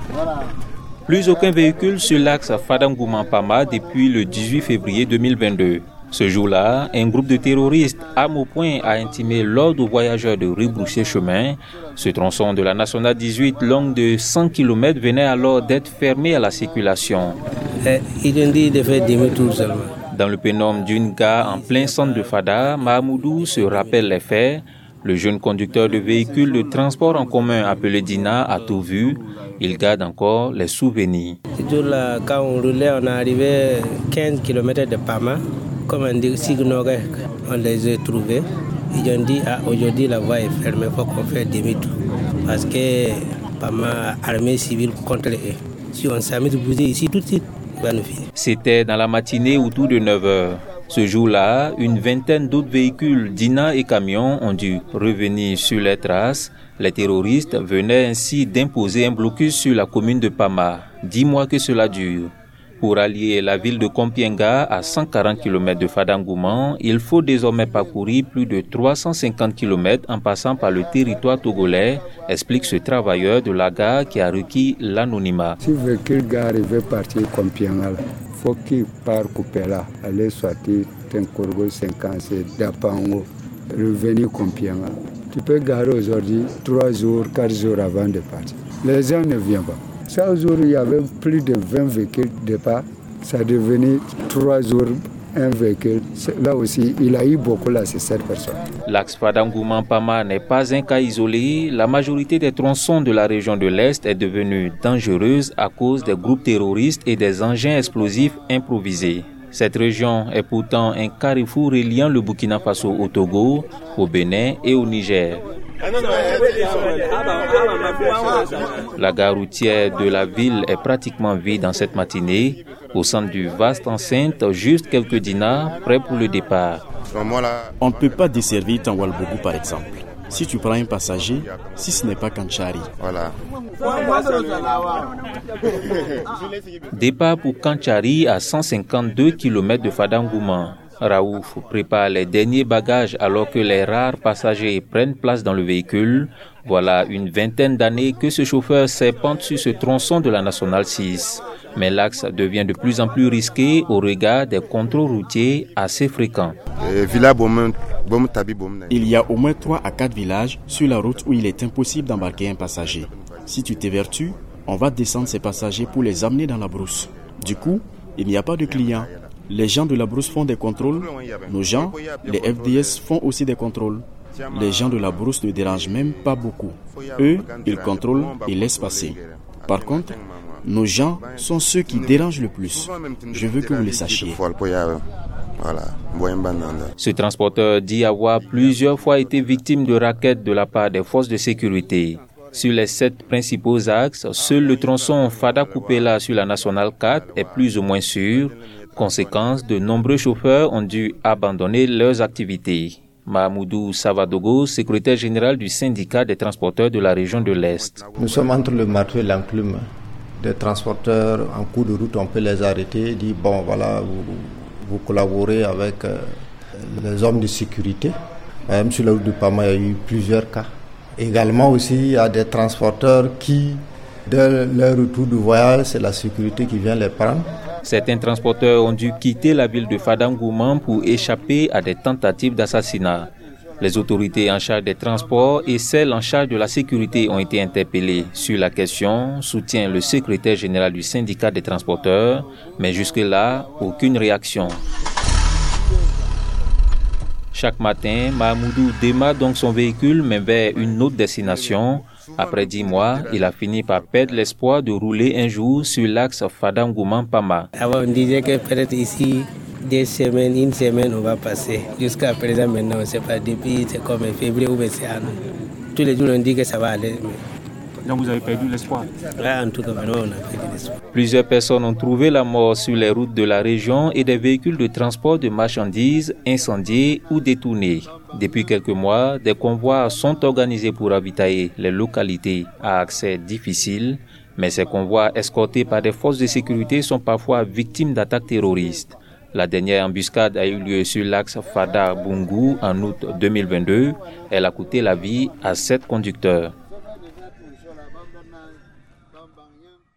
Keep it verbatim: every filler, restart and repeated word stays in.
Plus aucun véhicule sur l'axe Fadangouman-Pama depuis le dix-huit février deux mille vingt-deux. Ce jour-là, un groupe de terroristes armes au poing a intimé l'ordre aux voyageurs de rebrousser chemin. Ce tronçon de la nationale dix-huit, longue de cent kilomètres, venait alors d'être fermé à la circulation. Eh, ils ont dit de faire demi-tour seulement. Dans le pénombre d'une gare en plein centre de Fada, Mahamoudou se rappelle les faits. Le jeune conducteur de véhicule de transport en commun appelé Dina a tout vu. Il garde encore les souvenirs. Ce jour-là, quand on roulait, on est arrivé quinze kilomètres de Pama. Comme on dit, on les a trouvés. Ils ont dit, ah, aujourd'hui la voie est fermée, il faut qu'on fasse demi-tour. Parce que Pama, armée civile contre eux. Si on s'amuse de bouger ici tout de suite, il va nous finir. C'était dans la matinée autour de neuf heures. Ce jour-là, une vingtaine d'autres véhicules, Dina et camions, ont dû revenir sur les traces. Les terroristes venaient ainsi d'imposer un blocus sur la commune de Pama. Dix mois que cela dure. Pour allier la ville de Kompienga à cent quarante kilomètres de Fadangouman, il faut désormais parcourir plus de trois cent cinquante kilomètres en passant par le territoire togolais, explique ce travailleur de la gare qui a requis l'anonymat. Si le véhicule gare veut partir Kompienga, il faut qu'il parte Coupela, aller sortir Tenkorgo cinquante, Dapango, revenir Kompienga. Tu peux garer aujourd'hui trois jours, quatre jours avant de partir. Les gens ne viennent pas. Chaque jour, il y avait plus de vingt véhicules de départ. Ça devenait trois jours, un véhicule. Là aussi, il a eu beaucoup là, c'est cette personne. L'axe Fadangouman-Pama n'est pas un cas isolé. La majorité des tronçons de la région de l'Est est devenue dangereuse à cause des groupes terroristes et des engins explosifs improvisés. Cette région est pourtant un carrefour reliant le Burkina Faso au Togo, au Bénin et au Niger. La gare routière de la ville est pratiquement vide en cette matinée. Au centre du vaste enceinte, juste quelques dinars prêts pour le départ. On ne peut pas desservir Tanwalbougou par exemple. Si tu prends un passager, si ce n'est pas Kanchari. Voilà. Départ pour Kanchari à cent cinquante-deux kilomètres de Fadangouman. Raouf prépare les derniers bagages alors que les rares passagers prennent place dans le véhicule. Voilà une vingtaine d'années que ce chauffeur serpente sur ce tronçon de la nationale six. Mais l'axe devient de plus en plus risqué au regard des contrôles routiers assez fréquents. Il y a au moins trois à quatre villages sur la route où il est impossible d'embarquer un passager. Si tu t'évertues, on va descendre ces passagers pour les amener dans la brousse. Du coup, il n'y a pas de clients. Les gens de la brousse font des contrôles. Nos gens, les F D S, font aussi des contrôles. Les gens de la brousse ne dérangent même pas beaucoup. Eux, ils contrôlent et laissent passer. Par contre, nos gens sont ceux qui dérangent le plus. Je veux que vous le sachiez. Ce transporteur dit avoir plusieurs fois été victime de rackets de la part des forces de sécurité. Sur les sept principaux axes, seul le tronçon Fada-Koupela sur la nationale quatre est plus ou moins sûr. Conséquence, de nombreux chauffeurs ont dû abandonner leurs activités. Mahamoudou Savadogo, secrétaire général du syndicat des transporteurs de la région de l'Est. Nous sommes entre le marteau et l'enclume. Des transporteurs en cours de route, on peut les arrêter, dire bon voilà, vous, vous collaborez avec euh, les hommes de sécurité. Même sur la route de Pama, il y a eu plusieurs cas. Également aussi, il y a des transporteurs qui, dès leur retour de voyage, c'est la sécurité qui vient les prendre. Certains transporteurs ont dû quitter la ville de Fadangouman pour échapper à des tentatives d'assassinat. Les autorités en charge des transports et celles en charge de la sécurité ont été interpellées sur la question, soutient le secrétaire général du syndicat des transporteurs, mais jusque-là, aucune réaction. Chaque matin, Mahamoudou démarre donc son véhicule, mais vers une autre destination. Après dix mois, il a fini par perdre l'espoir de rouler un jour sur l'axe Fadangouman-Pama. Avant, on disait que peut-être ici, des semaines, une semaine, on va passer. Jusqu'à présent, maintenant, on ne sait pas. Depuis, c'est comme février ou c'est un. Tous les jours, on dit que ça va aller. Donc vous avez perdu l'espoir? Oui, en tout cas, maintenant, on a perdu l'espoir. Plusieurs personnes ont trouvé la mort sur les routes de la région et des véhicules de transport de marchandises incendiés ou détournés. Depuis quelques mois, des convois sont organisés pour ravitailler les localités à accès difficile, mais ces convois escortés par des forces de sécurité sont parfois victimes d'attaques terroristes. La dernière embuscade a eu lieu sur l'axe Fada-Bungu en août deux mille vingt-deux. Elle a coûté la vie à sept conducteurs. Banyan.